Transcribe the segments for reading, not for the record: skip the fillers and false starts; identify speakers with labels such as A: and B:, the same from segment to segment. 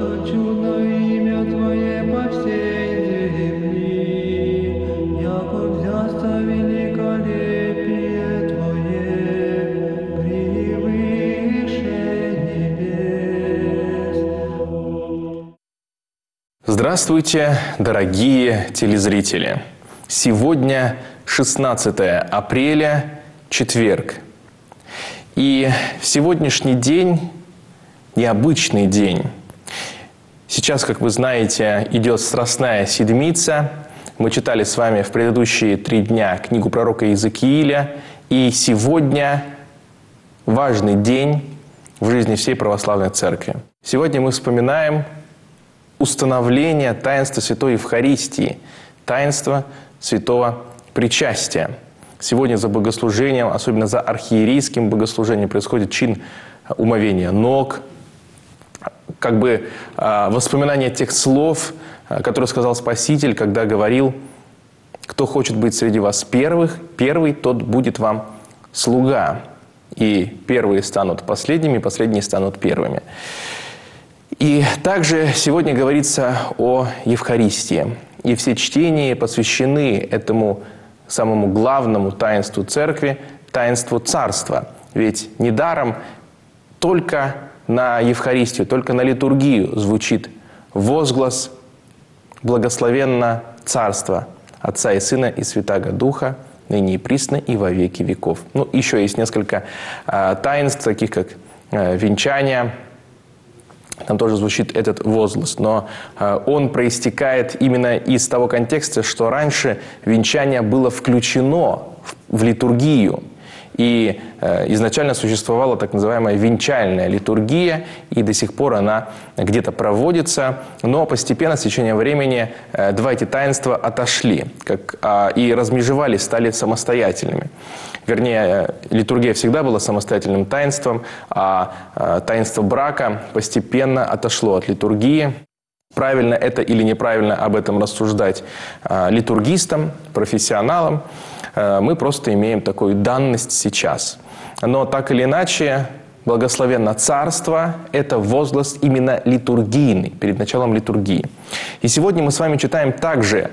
A: что чудно имя Твое по всей земли, яко взяться великолепие Твое превыше небес.
B: Здравствуйте, дорогие телезрители! Сегодня 16 апреля, четверг. И в сегодняшний день необычный день. Сейчас, как вы знаете, идет Страстная Седмица. Мы читали с вами в предыдущие 3 дня книгу пророка Иезекииля. И сегодня важный день в жизни всей православной церкви. Сегодня мы вспоминаем установление таинства Святой Евхаристии, таинства Святого Причастия. Сегодня за богослужением, особенно за архиерейским богослужением, происходит чин умовения ног, как бы воспоминание тех слов, которые сказал Спаситель, когда говорил: «Кто хочет быть среди вас первый, тот будет вам слуга». И первые станут последними, последние станут первыми. И также сегодня говорится о Евхаристии. И все чтения посвящены этому самому главному таинству Церкви, таинству Царства. Ведь недаром только на Евхаристию, только на литургию звучит возглас «Благословенно Царство Отца и Сына и Святаго Духа, ныне и присно и во веки веков». Ну, еще есть несколько таинств, таких как венчание. Там тоже звучит этот возглас, но он проистекает именно из того контекста, что раньше венчание было включено в литургию. И изначально существовала так называемая венчальная литургия, и до сих пор она где-то проводится, но постепенно, с течением времени, 2 эти таинства отошли и размежевались, стали самостоятельными. Вернее, литургия всегда была самостоятельным таинством, а таинство брака постепенно отошло от литургии. Правильно это или неправильно об этом рассуждать литургистам, профессионалам. Мы просто имеем такую данность сейчас. Но так или иначе, благословенно Царство – это возглас именно литургийный, перед началом литургии. И сегодня мы с вами читаем также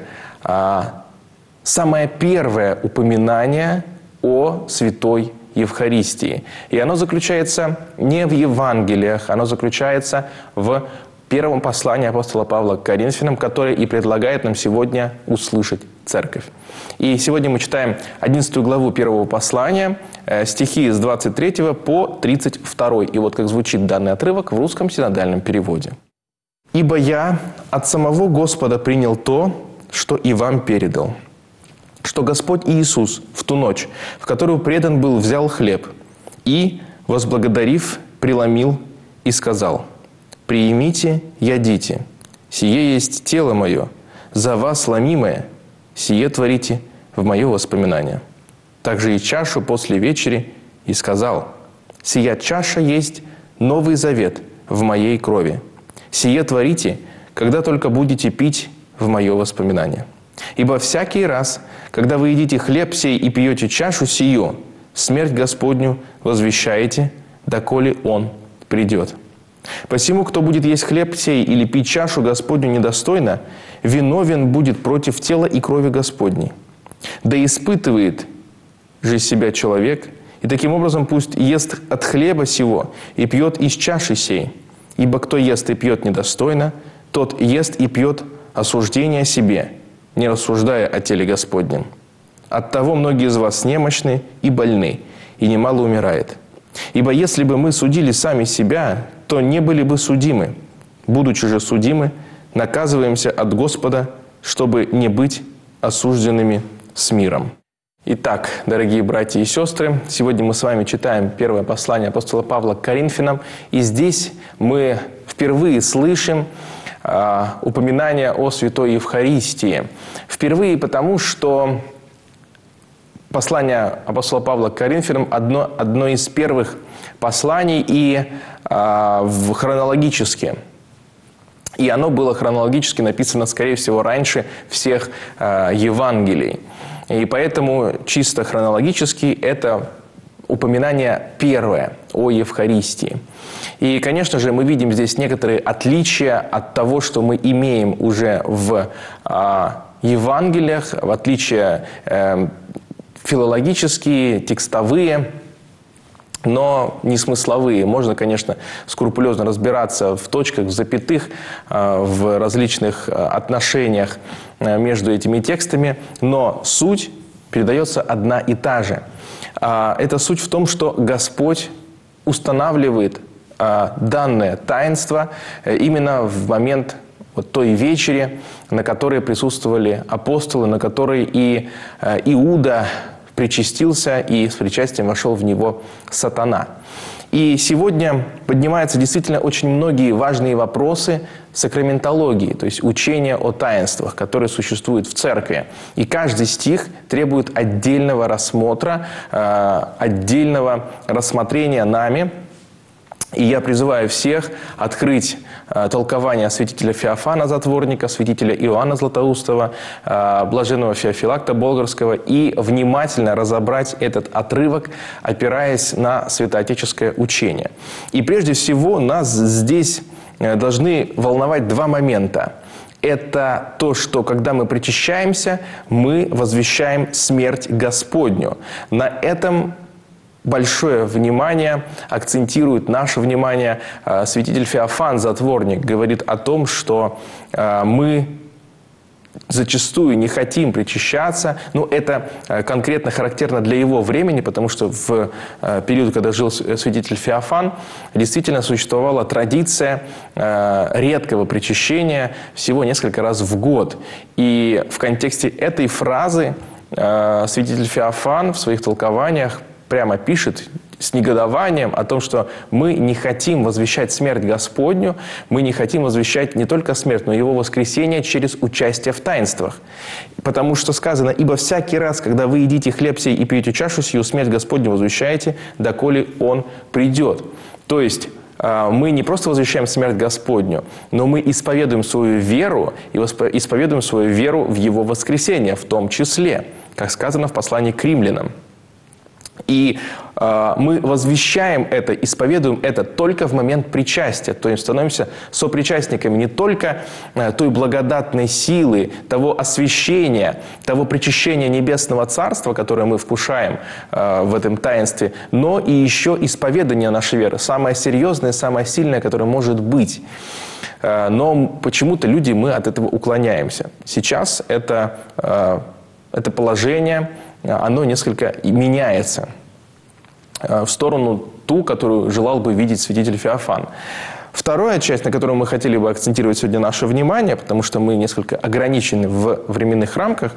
B: самое первое упоминание о Святой Евхаристии. И оно заключается не в Евангелиях, оно заключается в первом послании апостола Павла к Коринфянам, которое и предлагает нам сегодня услышать Церковь. И сегодня мы читаем 11 главу первого послания, стихи с 23 по 32. И вот как звучит данный отрывок в русском синодальном переводе. «Ибо я от самого Господа принял то, что и вам передал, что Господь Иисус в ту ночь, в которую предан был, взял хлеб и, возблагодарив, преломил и сказал: «Приимите, ядите, сие есть тело мое, за вас ломимое, сие творите в мое воспоминание». Также и чашу после вечери и сказал: «Сия чаша есть новый завет в моей крови. Сие творите, когда только будете пить в мое воспоминание. Ибо всякий раз, когда вы едите хлеб сей и пьете чашу сию, смерть Господню возвещаете, доколе Он придет. Посему, кто будет есть хлеб сей или пить чашу Господню недостойно, виновен будет против тела и крови Господней. Да испытывает же себя человек, и таким образом пусть ест от хлеба сего и пьет из чаши сей. Ибо кто ест и пьет недостойно, тот ест и пьет осуждение себе, не рассуждая о теле Господнем. Оттого многие из вас немощны и больны, и немало умирает. Ибо если бы мы судили сами себя, то не были бы судимы. Будучи же судимы, наказываемся от Господа, чтобы не быть осужденными с миром». Итак, дорогие братья и сестры, сегодня мы с вами читаем первое послание апостола Павла к Коринфянам, и здесь мы впервые слышим упоминание о Святой Евхаристии. Впервые потому, что послание апостола Павла к Коринфянам одно из первых посланий и хронологически. И оно было хронологически написано, скорее всего, раньше всех Евангелий. И поэтому чисто хронологически это упоминание первое о Евхаристии. И, конечно же, мы видим здесь некоторые отличия от того, что мы имеем уже в Евангелиях, в отличия филологические, текстовые, но не смысловые. Можно, конечно, скрупулезно разбираться в точках, в запятых, в различных отношениях между этими текстами, но суть передается одна и та же. Эта суть в том, что Господь устанавливает данное таинство именно в момент вот той вечери, на которой присутствовали апостолы, на которой и Иуда причастился, и с причастием вошел в него сатана. И сегодня поднимаются действительно очень многие важные вопросы сакраментологии, то есть учения о таинствах, которые существуют в церкви. И каждый стих требует отдельного рассмотра, отдельного рассмотрения нами. И я призываю всех открыть толкование святителя Феофана Затворника, святителя Иоанна Златоустова, блаженного Феофилакта Болгарского и внимательно разобрать этот отрывок, опираясь на святоотеческое учение. И прежде всего нас здесь должны волновать два момента. Это то, что когда мы причащаемся, мы возвещаем смерть Господню. На этом большое внимание акцентирует наше внимание святитель Феофан Затворник, говорит о том, что мы зачастую не хотим причащаться. Ну, это конкретно характерно для его времени, потому что в период, когда жил святитель Феофан, действительно существовала традиция редкого причащения всего несколько раз в год. И в контексте этой фразы святитель Феофан в своих толкованиях прямо пишет с негодованием о том, что мы не хотим возвещать смерть Господню, мы не хотим возвещать не только смерть, но и его воскресение через участие в таинствах. Потому что сказано: «Ибо всякий раз, когда вы едите хлеб сей и пьете чашу сию, смерть Господню возвещаете, доколе Он придет». То есть мы не просто возвещаем смерть Господню, но мы исповедуем свою веру, и исповедуем свою веру в Его воскресение, в том числе, как сказано в послании к римлянам. И мы возвещаем это, исповедуем это только в момент причастия, то есть становимся сопричастниками не только той благодатной силы, того освящения, того причащения Небесного Царства, которое мы вкушаем в этом таинстве, но и еще исповедание нашей веры, самое серьезное, самое сильное, которое может быть. Но почему-то люди, мы от этого уклоняемся. Сейчас это положение, оно несколько меняется в сторону ту, которую желал бы видеть святитель Феофан. Вторая часть, на которую мы хотели бы акцентировать сегодня наше внимание, потому что мы несколько ограничены в временных рамках,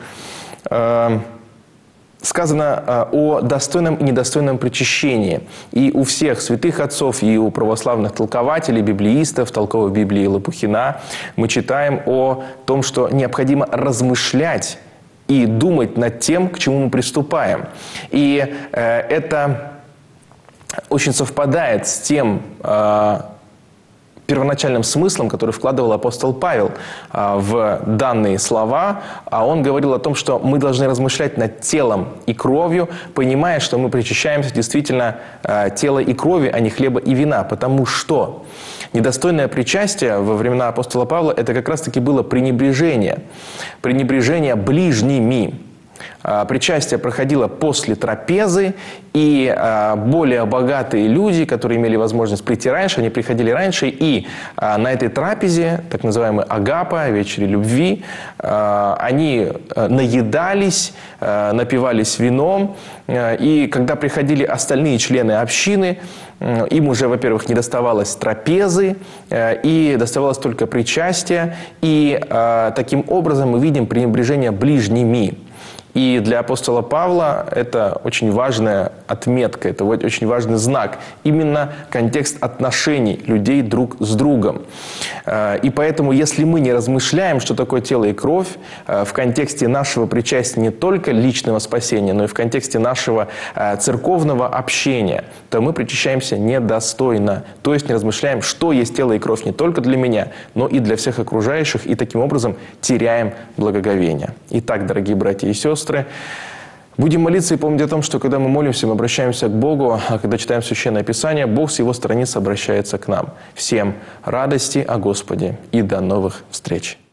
B: сказано о достойном и недостойном причащении. И у всех святых отцов, и у православных толкователей, библеистов, толковой Библии Лопухина мы читаем о том, что необходимо размышлять и думать над тем, к чему мы приступаем. И это очень совпадает с тем первоначальным смыслом, который вкладывал апостол Павел в данные слова. А он говорил о том, что мы должны размышлять над телом и кровью, понимая, что мы причащаемся действительно тела и крови, а не хлеба и вина. Потому что недостойное причастие во времена апостола Павла – это как раз-таки было пренебрежение ближними. Причастие проходило после трапезы, и более богатые люди, которые имели возможность прийти раньше, они приходили раньше, и на этой трапезе, так называемой агапа, вечере любви, они наедались, напивались вином, и когда приходили остальные члены общины, им уже, во-первых, не доставалось трапезы, и доставалось только причастие, и таким образом мы видим пренебрежение ближними. И для апостола Павла это очень важная отметка, это очень важный знак. Именно контекст отношений людей друг с другом. И поэтому, если мы не размышляем, что такое тело и кровь, в контексте нашего причастия не только личного спасения, но и в контексте нашего церковного общения, то мы причащаемся недостойно. То есть не размышляем, что есть тело и кровь не только для меня, но и для всех окружающих, и таким образом теряем благоговение. Итак, дорогие братья и сестры, Будем молиться и помнить о том, что когда мы молимся, мы обращаемся к Богу, а когда читаем Священное Писание, Бог с Его страниц обращается к нам. Всем радости о Господе и до новых встреч!